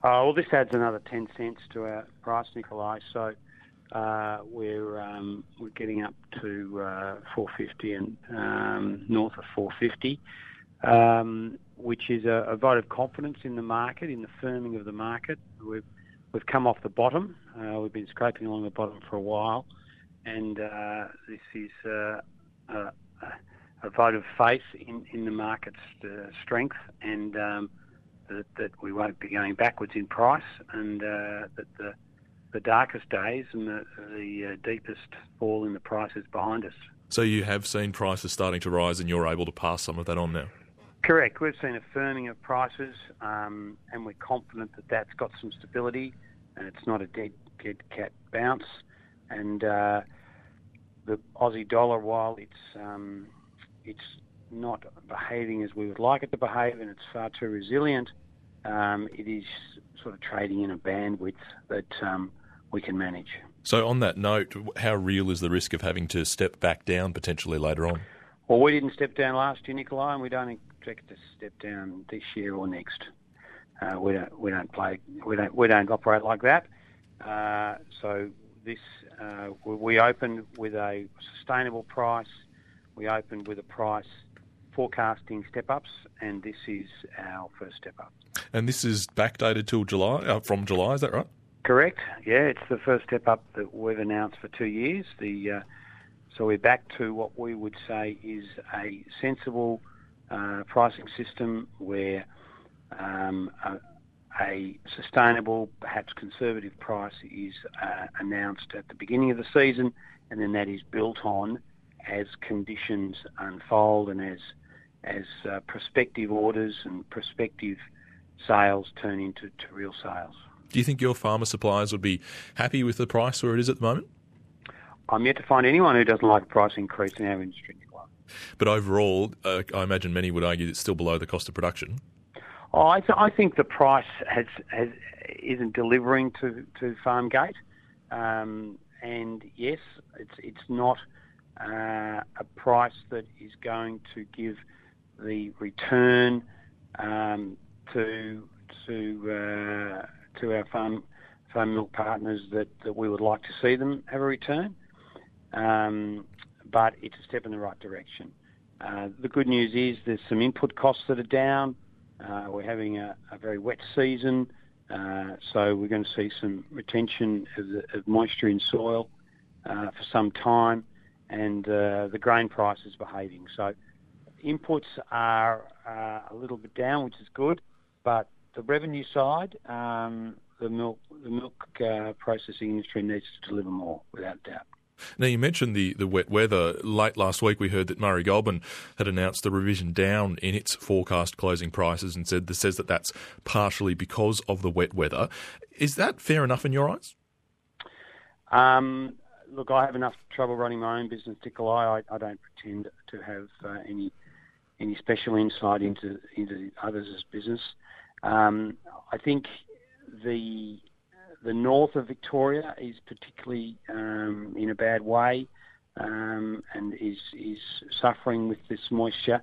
Oh, well, this adds another 10 cents to our price, Nikolai. So we're getting up to 450 and north of 450, which is a vote of confidence in the market, in the firming of the market. We've come off the bottom. We've been scraping along the bottom for a while, and this is a vote of faith in the market's strength, and that we won't be going backwards in price, and that the darkest days and the deepest fall in the price is behind us. So you have seen prices starting to rise, and you're able to pass some of that on now? Correct. We've seen a firming of prices, and we're confident that that's got some stability, and it's not a dead cat bounce. And the Aussie dollar, while it's not behaving as we would like it to behave, and it's far too resilient, it is sort of trading in a bandwidth that we can manage. So on that note, how real is the risk of having to step back down potentially later on? Well, we didn't step down last year, Nikolai, and we don't expect to step down this year or next. We don't operate like that. So this we opened with a sustainable price. We opened with a price forecasting step-ups, and this is our first step-up. And this is backdated till July, from July, is that right? Correct. Yeah, it's the first step-up that we've announced for 2 years. So we're back to what we would say is a sensible pricing system where a sustainable, perhaps conservative price is announced at the beginning of the season, and then that is built on as conditions unfold and as prospective orders and prospective sales turn into real sales. Do you think your farmer suppliers would be happy with the price where it is at the moment? I'm yet to find anyone who doesn't like a price increase in our industry. But overall, I imagine many would argue it's still below the cost of production. Oh, I think the price isn't delivering to Farmgate, and yes, it's not a price that is going to give the return to our farm milk partners that we would like to see them have a return. But it's a step in the right direction. The good news is there's some input costs that are down. We're having a very wet season, so we're going to see some retention of moisture in soil for some time, and the grain price is behaving. So inputs are a little bit down, which is good, but the revenue side, the milk processing industry needs to deliver more, without doubt. Now, you mentioned the wet weather. Late last week, we heard that Murray Goulburn had announced a revision down in its forecast closing prices and says that that's partially because of the wet weather. Is that fair enough in your eyes? Look, I have enough trouble running my own business, Nikolai. I don't pretend to have any special insight into others' business. I think the north of Victoria is particularly in a bad way, and is suffering with this moisture,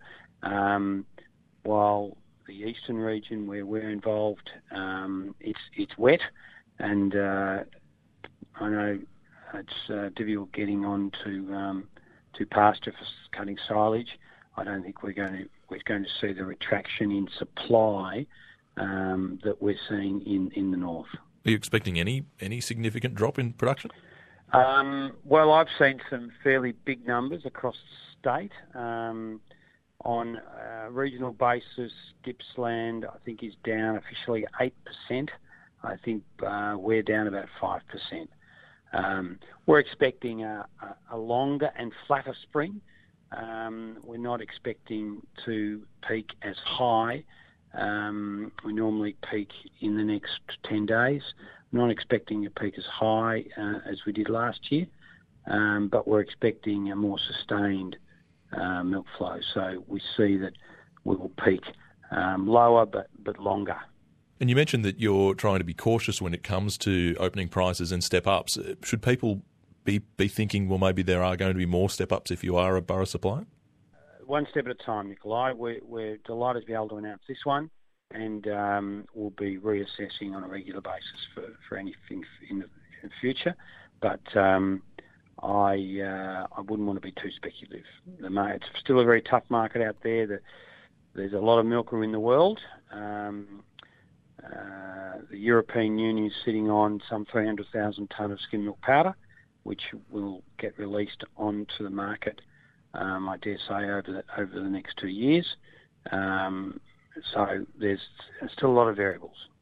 while the eastern region where we're involved, it's wet, and I know it's difficult getting on to pasture for cutting silage. I don't think we're going to see the retraction in supply that we're seeing in the north. Are you expecting any significant drop in production? Well, I've seen some fairly big numbers across the state. On a regional basis, Gippsland, I think, is down officially 8%. I think we're down about 5%. We're expecting a longer and flatter spring. We're not expecting to peak as high. We normally peak in the next 10 days. We're not expecting to peak as high as we did last year, but we're expecting a more sustained milk flow. So we see that we will peak lower but longer. And you mentioned that you're trying to be cautious when it comes to opening prices and step-ups. Should people be thinking, well, maybe there are going to be more step-ups if you are a borough supplier? One step at a time, Nikolai. We're delighted to be able to announce this one. and we'll be reassessing on a regular basis for anything in the future. But I wouldn't want to be too speculative. It's still a very tough market out there. There's a lot of milker in the world. The European Union is sitting on some 300,000 tonne of skim milk powder, which will get released onto the market, I dare say, over the next 2 years. So there's still a lot of variables.